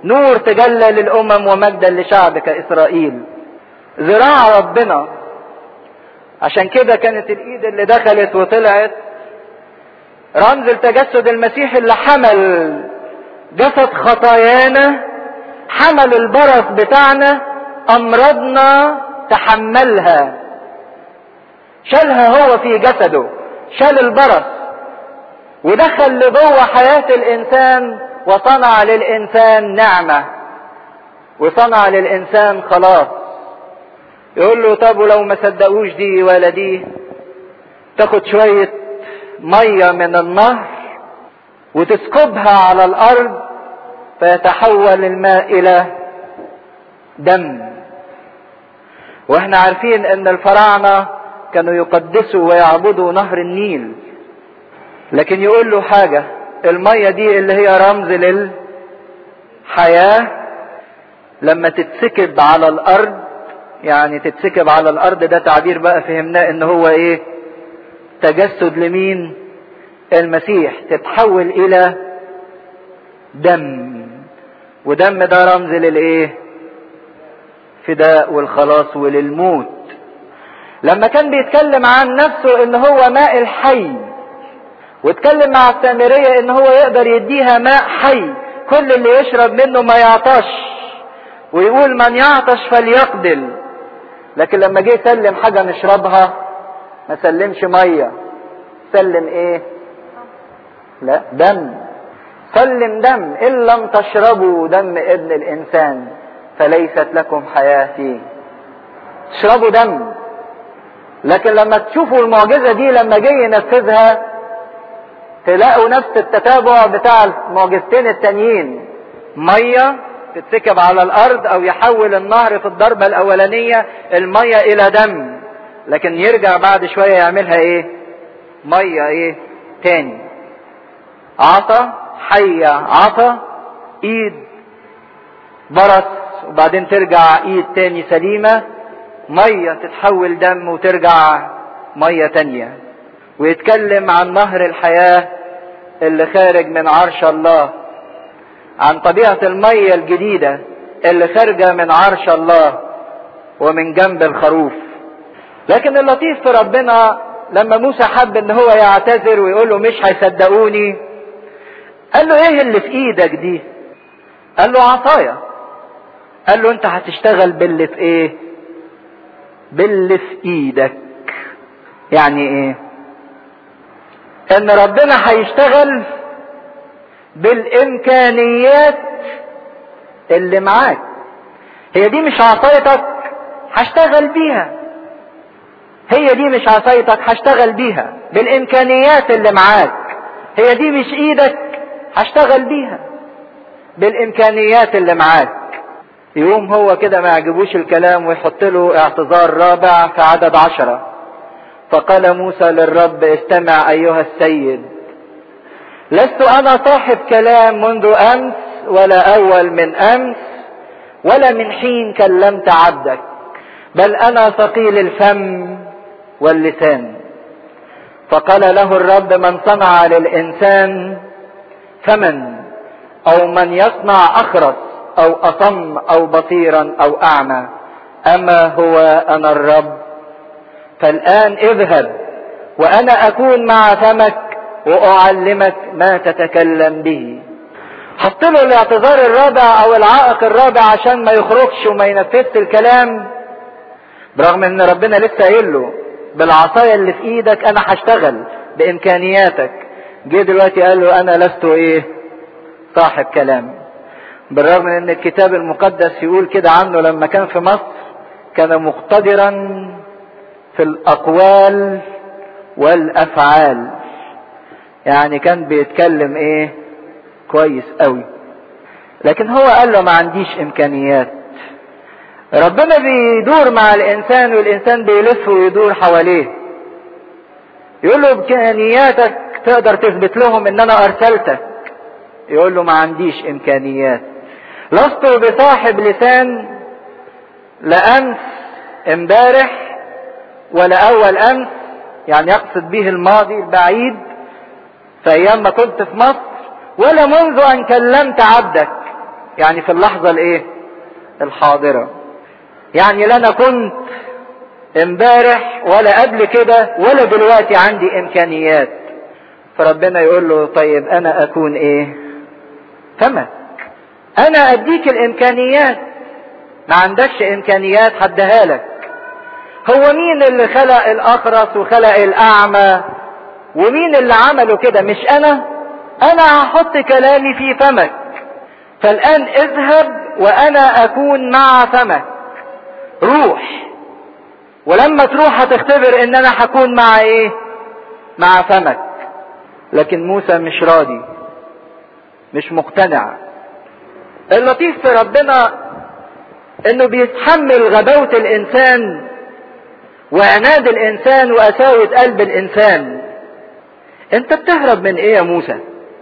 نور تجلى للامم ومجدا لشعبك اسرائيل. ذراع ربنا. عشان كده كانت الايد اللي دخلت وطلعت رمز لتجسد المسيح اللي حمل جسد خطايانا، حمل البرص بتاعنا، امراضنا تحملها، شالها هو في جسده، شال البرص ودخل لجوه حياة الانسان وصنع للانسان نعمة وصنع للانسان خلاص. يقول له طب ولو ما صدقوش دي ولا دي، تاخد شوية مية من النهر وتسكبها على الارض فيتحول الماء الى دم. واحنا عارفين ان الفراعنة كانوا يقدسوا ويعبدوا نهر النيل، لكن يقول له حاجة، المية دي اللي هي رمز للحياة لما تتسكب على الارض، يعني تتسكب على الارض ده تعبير بقى فهمناه ان هو ايه؟ تجسد لمين؟ المسيح، تتحول الى دم. ودم ده رمز للايه؟ فداء والخلاص وللموت. لما كان بيتكلم عن نفسه ان هو ماء الحي، واتكلم مع السامرية ان هو يقدر يديها ماء حي كل اللي يشرب منه ما يعطش، ويقول من يعطش فليقبل. لكن لما جه يسلم حاجة نشربها ما سلمش مية، سلم ايه؟ لا، دم. سلم دم. ان لم تشربوا دم ابن الانسان فليست لكم حياة فيه. تشربوا دم. لكن لما تشوفوا المعجزة دي لما جه ينفذها تلاقوا نفس التتابع بتاع المعجزتين التانيين، مية تتسكب على الارض او يحول النهر في الضربة الاولانية المية الى دم، لكن يرجع بعد شوية يعملها ايه؟ مية ايه تاني. عطا حية، عطا ايد برص وبعدين ترجع ايد تاني سليمة، مية تتحول دم وترجع مية تانية. ويتكلم عن نهر الحياة اللي خارج من عرش الله، عن طبيعة المية الجديدة اللي خارجة من عرش الله ومن جنب الخروف. لكن اللطيف في ربنا لما موسى حب ان هو يعتذر ويقول له مش هيصدقوني، قال له ايه اللي في ايدك دي؟ قال له عصايا. قال له انت هتشتغل باللي في ايه؟ باللي في ايدك. يعني ايه؟ ان ربنا هيشتغل بالامكانيات اللي معاك. هي دي مش عصايتك، هشتغل بيها. هي دي مش عصايتك، هشتغل بيها بالامكانيات اللي معاك. هي دي مش ايدك، هشتغل بيها بالامكانيات اللي معاك. يقوم هو كده ما يعجبوش الكلام ويحط له اعتذار رابع في عدد عشرة. فقال موسى للرب استمع ايها السيد، لست انا صاحب كلام منذ امس ولا اول من امس ولا من حين كلمت عبدك، بل انا ثقيل الفم واللسان. فقال له الرب من صنع للانسان فمن او من يصنع اخرس او اصم او بصيرا او اعمى، اما هو انا الرب. فالان اذهب وانا اكون مع فمك واعلمك ما تتكلم به. حط له الاعتذار الرابع او العائق الرابع عشان ما يخرجش وما ينفذش الكلام، برغم ان ربنا لسه قايل له بالعصايه اللي في ايدك انا هشتغل بامكانياتك. جه دلوقتي قال له انا لست ايه؟ صاحب كلام. بالرغم ان الكتاب المقدس يقول كده عنه لما كان في مصر كان مقتدرا في الاقوال والافعال، يعني كان بيتكلم ايه؟ كويس قوي. لكن هو قال له ما عنديش امكانيات. ربنا بيدور مع الانسان والانسان بيلف ويدور حواليه. يقول له امكانياتك تقدر تثبت لهم ان انا ارسلتك؟ يقول له ما عنديش امكانيات. لست بصاحب لسان لا امس امبارح ولا اول امس، يعني يقصد به الماضي البعيد في ايام ما كنت في مصر، ولا منذ ان كلمت عبدك. يعني في اللحظة الايه الحاضرة. يعني لا انا كنت امبارح ولا قبل كده ولا دلوقتي عندي امكانيات. فربنا يقول له طيب انا اكون ايه؟ فمك. انا اديك الامكانيات. ما عندكش امكانيات هديها لك. هو مين اللي خلق الاخرس وخلق الاعمى؟ ومين اللي عمله كده؟ مش انا. انا هحط كلامي في فمك. فالان اذهب وانا اكون مع فمك. روح. ولما تروح هتختبر ان انا هكون مع ايه؟ مع فمك. لكن موسى مش راضي، مش مقتنع. اللطيف في ربنا انه بيتحمل غباوة الانسان وعناد الانسان وقساوة قلب الانسان. انت بتهرب من ايه يا موسى؟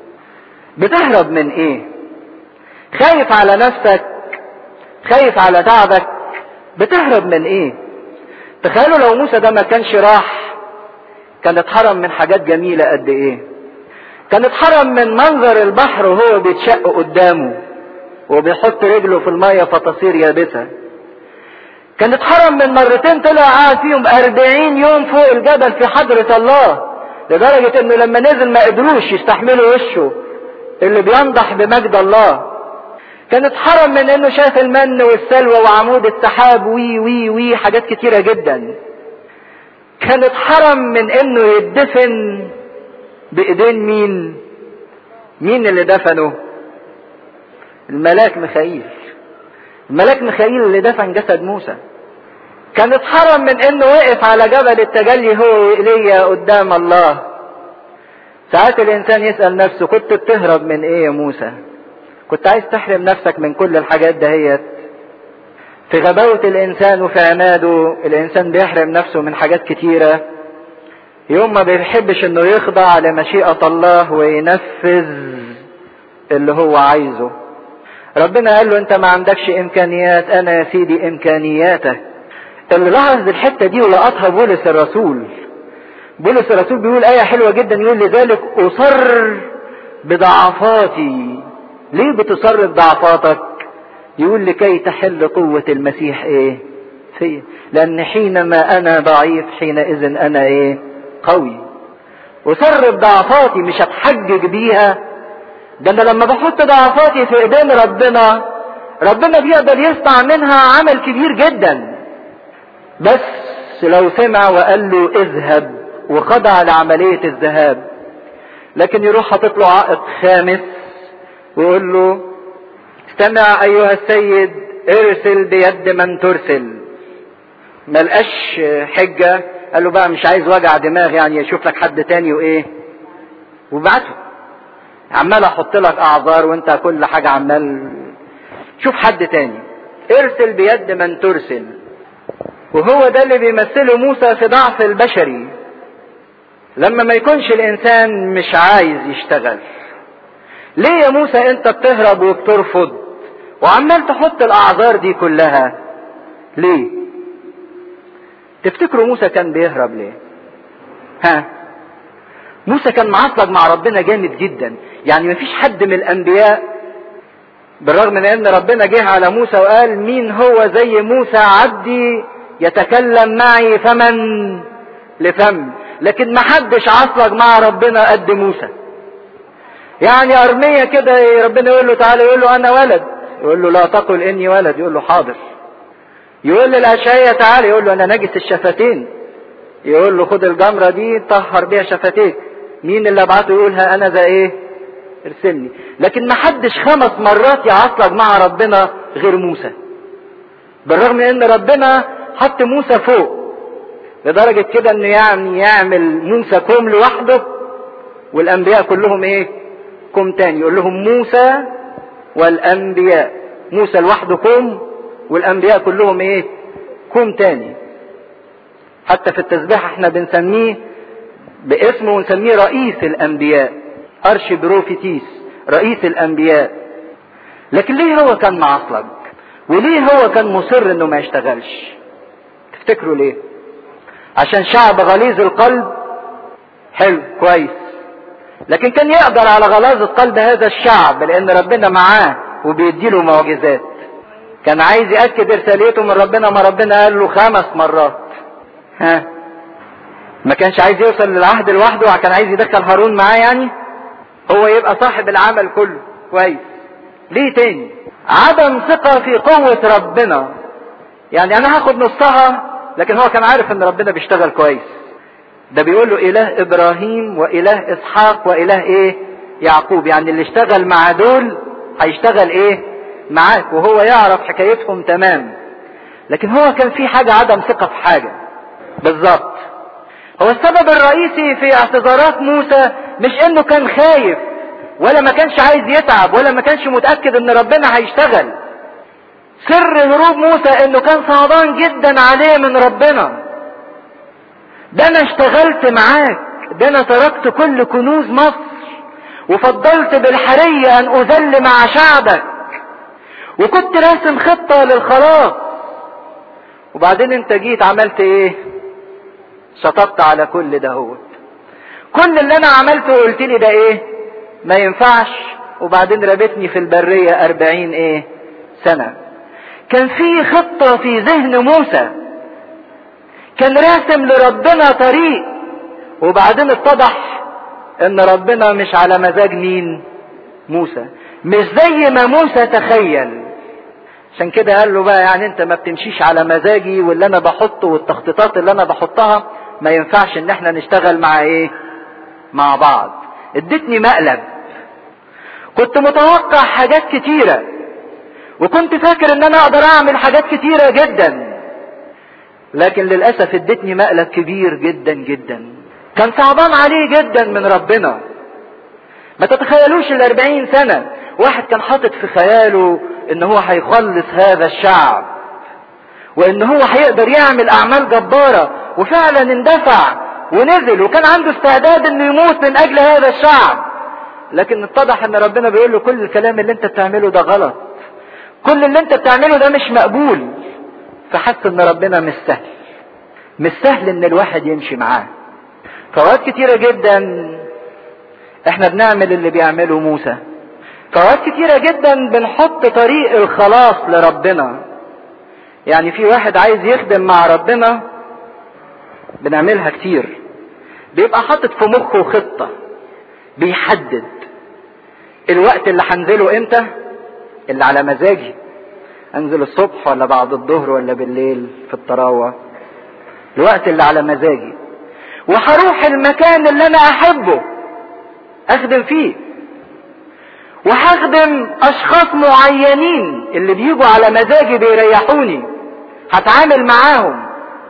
بتهرب من ايه؟ خايف على نفسك؟ خايف على تعبك؟ بتهرب من ايه؟ تخيلوا لو موسى ده ما كانش راح، كان اتحرم من حاجات جميلة قد ايه. كان اتحرم من منظر البحر وهو بيتشق قدامه وبيحط رجله في المية فتصير يابسة. كان اتحرم من مرتين طلع قاعد فيهم أربعين يوم فوق الجبل في حضرة الله، لدرجة انه لما نزل ما قدروش يستحملوا وشه اللي بينضح بمجد الله. كان اتحرم من انه شاف المن والسلوى وعمود السحاب وي وي وي حاجات كتيرة جدا. كان اتحرم من انه يدفن بايدين مين؟ مين اللي دفنه؟ الملاك ميخائيل. الملاك ميخائيل اللي دفن جسد موسى. كان اتحرم من انه وقف على جبل التجلي هو وإيليا قدام الله. ساعات الانسان يسأل نفسه كنت بتهرب من ايه يا موسى؟ كنت عايز تحرم نفسك من كل الحاجات دهيت؟ في غباوة الانسان وفي عناده الانسان بيحرم نفسه من حاجات كتيرة. يوم ما بيحبش انه يخضع لمشيئة الله وينفذ اللي هو عايزه. ربنا قال له انت ما عندكش امكانيات، انا يا سيدي امكانياتك. اللي لاحظ الحتة دي ولقطها بولس الرسول. بولس الرسول بيقول آية حلوة جدا، يقول لذلك أصر بضعفاتي. ليه بتصر بضعفاتك؟ يقول لكي تحل قوة المسيح ايه فيه. لأن حينما أنا ضعيف حينئذ أنا ايه قوي. أصر بضعفاتي، مش هتحجج بيها. ده أنا لما بحط ضعفاتي في إيدين ربنا، ربنا بيقدر يصنع منها عمل كبير جدا. بس لو سمع وقال له اذهب وخضع لعملية الذهاب. لكن يروح حاطط له عائق خامس ويقول له استمع ايها السيد ارسل بيد من ترسل. ملقاش حجة، قال له بقى مش عايز وجع دماغ يعني يشوف لك حد تاني وايه وبعته. عمال احط لك اعذار وانت كل حاجة عمال شوف حد تاني. ارسل بيد من ترسل. وهو ده اللي بيمثله موسى في ضعف البشري. لما ما يكونش الانسان مش عايز يشتغل. ليه يا موسى انت بتهرب وبترفض وعمال تحط الاعذار دي كلها؟ ليه؟ تفتكروا موسى كان بيهرب ليه؟ ها؟ موسى كان معصلج مع ربنا جامد جدا. يعني مفيش حد من الانبياء، بالرغم من ان ربنا جه على موسى وقال مين هو زي موسى عبدي يتكلم معي فمن لفم، لكن ما حدش عصلج مع ربنا قد موسى. يعني ارمية كده ربنا يقول له تعالى، يقول له انا ولد، يقول له لا تقل اني ولد، يقول له حاضر. يقول للاشعياء تعالى، يقول له انا نجس الشفتين، يقول له خد الجمرة دي طهر بيها شفتيك. مين اللي ابعته؟ يقولها انا ذا ايه ارسلني. لكن ما حدش خمس مرات يعصلج مع ربنا غير موسى، بالرغم من ان ربنا حط موسى فوق لدرجة كده انه يعني يعمل موسى كوم لوحده والانبياء كلهم ايه كوم تاني. يقول لهم موسى والانبياء، موسى لوحده كوم والانبياء كلهم ايه كوم تاني. حتى في التسبيح احنا بنسميه باسمه ونسميه رئيس الانبياء، ارش بروفيتيس، رئيس الانبياء. لكن ليه هو كان معصلج؟ وليه هو كان مصر انه ما يشتغلش؟ تفتكروا ليه؟ عشان شعب غليظ القلب؟ حلو كويس، لكن كان يقدر على غلاظة قلب هذا الشعب لان ربنا معاه وبيديله معجزات. كان عايز يأكد رسالته من ربنا، ما ربنا قال له خمس مرات. ها ما كانش عايز يوصل للعهد لوحده، كان عايز يدخل هارون معاه يعني هو يبقى صاحب العمل كله. كويس. ليه تاني؟ عدم ثقة في قوة ربنا. يعني انا هاخد نصها، لكن هو كان عارف ان ربنا بيشتغل كويس. ده بيقول له اله ابراهيم واله اسحاق واله ايه؟ يعقوب. يعني اللي اشتغل مع دول هيشتغل ايه؟ معاك. وهو يعرف حكايتهم تمام. لكن هو كان في حاجة عدم ثقة في حاجة بالظبط. هو السبب الرئيسي في اعتذارات موسى مش انه كان خايف، ولا ما كانش عايز يتعب، ولا ما كانش متأكد ان ربنا هيشتغل. سر هروب موسى انه كان صعبان جدا عليه من ربنا. ده انا اشتغلت معاك، ده انا تركت كل كنوز مصر وفضلت بالحرية ان اذل مع شعبك، وكنت راسم خطة للخلاص، وبعدين انت جيت عملت ايه؟ شطبت على كل ده. هو كل اللي انا عملته قلت لي ده ايه؟ ما ينفعش. وبعدين ربتني في البرية اربعين ايه سنة. كان في خطة في ذهن موسى، كان راسم لربنا طريق، وبعدين اتضح ان ربنا مش على مزاج مين؟ موسى. مش زي ما موسى تخيل. عشان كده قال له بقى يعني انت ما بتمشيش على مزاجي، واللي انا بحطه والتخطيطات اللي انا بحطها ما ينفعش ان احنا نشتغل مع ايه؟ مع بعض. ادتني مقلب. كنت متوقع حاجات كتيرة، وكنت فاكر ان انا اقدر اعمل حاجات كتيرة جدا، لكن للأسف ادتني مقلب كبير جدا جدا. كان صعبان عليه جدا من ربنا. ما تتخيلوش الاربعين سنة واحد كان حاطط في خياله ان هو هيخلص هذا الشعب، وان هو هيقدر يعمل اعمال جبارة، وفعلا اندفع ونزل وكان عنده استعداد انه يموت من اجل هذا الشعب. لكن اتضح ان ربنا بيقول له كل الكلام اللي انت بتعمله ده غلط، كل اللي انت بتعمله ده مش مقبول. فحس ان ربنا مش سهل، مش سهل ان الواحد يمشي معاه. فوقت كتيرة جدا احنا بنعمل اللي بيعمله موسى. فوقت كتيرة جدا بنحط طريق الخلاص لربنا. يعني في واحد عايز يخدم مع ربنا، بنعملها كتير، بيبقى حاطط في مخه خطة، بيحدد الوقت اللي هنزله امتى، اللي على مزاجي، انزل الصبح ولا بعد الظهر ولا بالليل في الطراوة، الوقت اللي على مزاجي، وهروح المكان اللي انا احبه اخدم فيه، وهخدم اشخاص معينين اللي بيجوا على مزاجي بيريحوني هتعامل معاهم،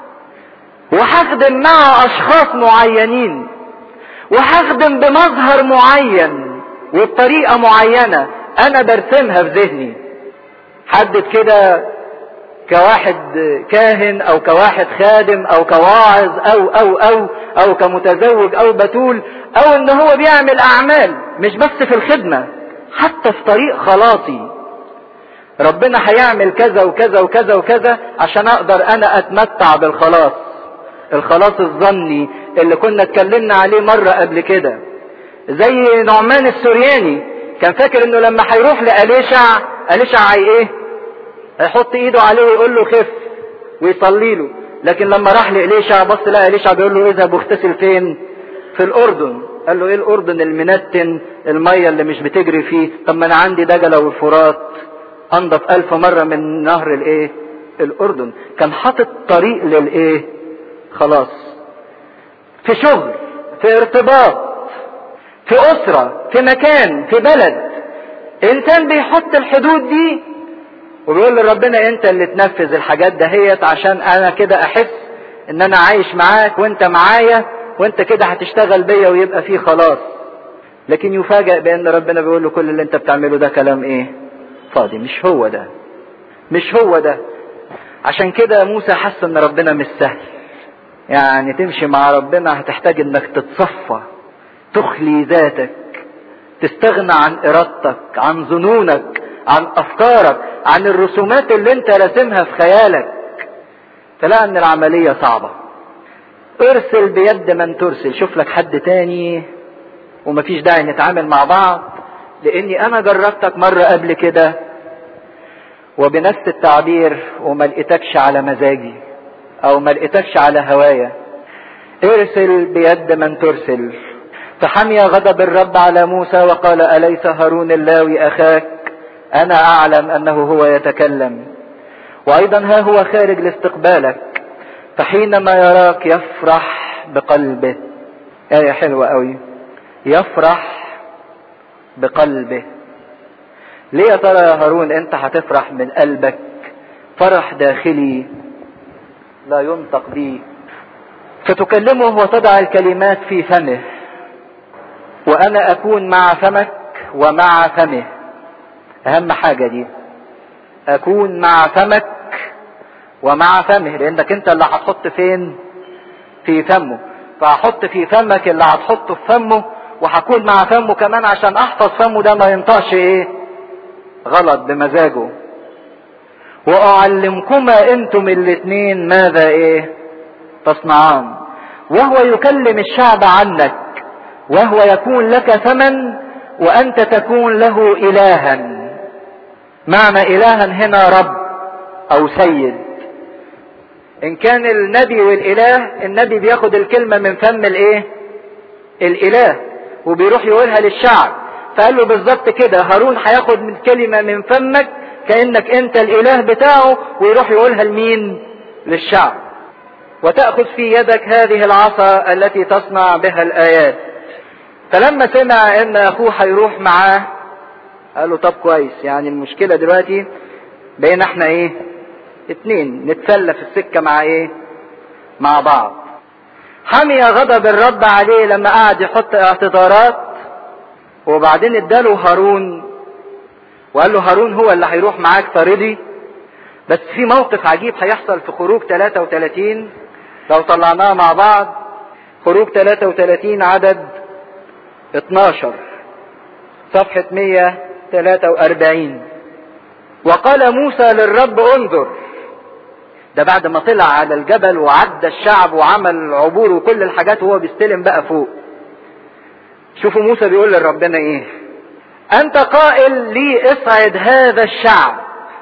وهخدم مع اشخاص معينين، وهخدم بمظهر معين وبطريقة معينة انا برسمها في ذهني. حدد كده كواحد كاهن او كواحد خادم او كواعظ او او او او كمتزوج او بتول، او ان هو بيعمل اعمال مش بس في الخدمة، حتى في طريق خلاصي. ربنا هيعمل كذا وكذا وكذا وكذا عشان اقدر انا اتمتع بالخلاص، الخلاص الظني اللي كنا اتكلمنا عليه مرة قبل كده. زي نعمان السورياني كان فاكر انه لما هيروح لأليشع، أليشع هي ايه؟ هيحط ايده عليه ويقول له خف ويصلي له. لكن لما راح لأليشع بص لقى أليشع بيقول له اذهب واغتسل فين؟ في الأردن. قال له ايه الأردن المنتن المية اللي مش بتجري فيه؟ طب ما انا عندي دجلة والفرات انضف الف مرة من نهر الايه؟ الأردن. كان حاطط طريق للايه؟ خلاص. في شغل، في ارتباط، في أسرة، في مكان، في بلد، انسان بيحط الحدود دي وبيقول لربنا انت اللي تنفذ الحاجات دهيت عشان انا كده احس ان انا عايش معاك وانت معايا، وانت كده هتشتغل بيا ويبقى فيه خلاص. لكن يفاجأ بان ربنا بيقول له كل اللي انت بتعمله ده كلام ايه؟ فاضي. مش هو ده، مش هو ده. عشان كده موسى حس ان ربنا مش سهل. يعني تمشي مع ربنا هتحتاج انك تتصفى، تخلي ذاتك، تستغنى عن ارادتك، عن ظنونك، عن افكارك، عن الرسومات اللي انت راسمها في خيالك. تلاقي ان العملية صعبة. ارسل بيد من ترسل. شوف لك حد تاني ومفيش داعي نتعامل مع بعض، لاني انا جربتك مرة قبل كده وبنفس التعبير وما لقيتكش على مزاجي او ما لقيتكش على هوايا. ارسل بيد من ترسل. فحمي غضب الرب على موسى وقال أليس هارون اللاوي أخاك؟ أنا أعلم أنه هو يتكلم، وأيضا ها هو خارج لاستقبالك، فحينما يراك يفرح بقلبه. آية حلوة قوي، يفرح بقلبه. ليه يا ترى يا هارون انت هتفرح من قلبك؟ فرح داخلي لا ينطق به. فتكلمه وتضع الكلمات في فمه، وانا اكون مع فمك ومع فمه. اهم حاجة دي، اكون مع فمك ومع فمه، لانك انت اللي هتحط فين؟ في فمه. فهحط في فمك اللي هتحطه في فمه، وهكون مع فمه كمان عشان احفظ فمه ده ما ينطقش ايه؟ غلط بمزاجه. واعلمكما انتم الاتنين ماذا ايه؟ تصنعان. وهو يكلم الشعب عنك، وهو يكون لك ثمن، وانت تكون له الها. معنى الها هنا رب او سيد. ان كان النبي والاله، النبي بياخد الكلمة من فم الايه؟ الاله، وبيروح يقولها للشعب. فقال له بالظبط كده، هارون هياخد من كلمة من فمك كأنك انت الاله بتاعه، ويروح يقولها لمين؟ للشعب. وتأخذ في يدك هذه العصا التي تصنع بها الآيات. فلما سمع ان اخوه هيروح معاه قال له طب كويس، يعني المشكلة دلوقتي بين احنا ايه؟ اتنين نتسلى في السكة مع ايه؟ مع بعض. حمي غضب الرب عليه لما قعد يحط اعتذارات، وبعدين اداله هارون وقال له هارون هو اللي هيروح معاك طاردي. بس في موقف عجيب هيحصل في خروج ثلاثة وثلاثين لو طلعناه مع بعض. خروج ثلاثة وثلاثين عدد اتناشر صفحة مية وثلاثة واربعين. وقال موسى للرب انظر. ده بعد ما طلع على الجبل وعدى الشعب وعمل عبور وكل الحاجات وهو بيستلم بقى فوق. شوفوا موسى بيقول لربنا ايه؟ انت قائل لي اصعد هذا الشعب،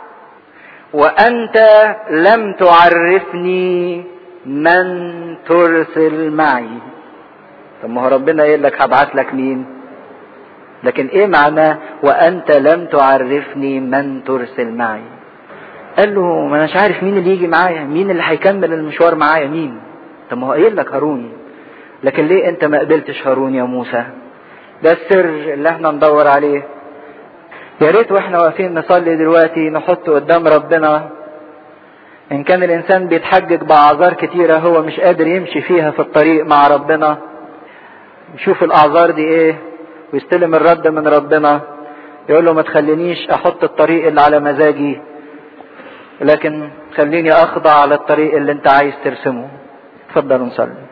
وانت لم تعرفني من ترسل معي. طب ما هو ربنا قايل لك هبعت لك مين؟ لكن ايه معناه وانت لم تعرفني من ترسل معي؟ قال له ما انا مش عارف مين اللي يجي معايا، مين اللي هيكمل المشوار معايا مين. طب ما هو قايل لك هارون، لكن ليه انت ما قبلتش هارون يا موسى؟ ده السر اللي احنا ندور عليه. يا ريت واحنا واقفين نصلي دلوقتي نحط قدام ربنا، ان كان الانسان بيتحجج باعذار كتيرة هو مش قادر يمشي فيها في الطريق مع ربنا، يشوف الاعذار دي ايه ويستلم الرد من ربنا. يقول له ما تخلينيش احط الطريق اللي على مزاجي، لكن خليني اخضع على الطريق اللي انت عايز ترسمه. اتفضلوا نصلي.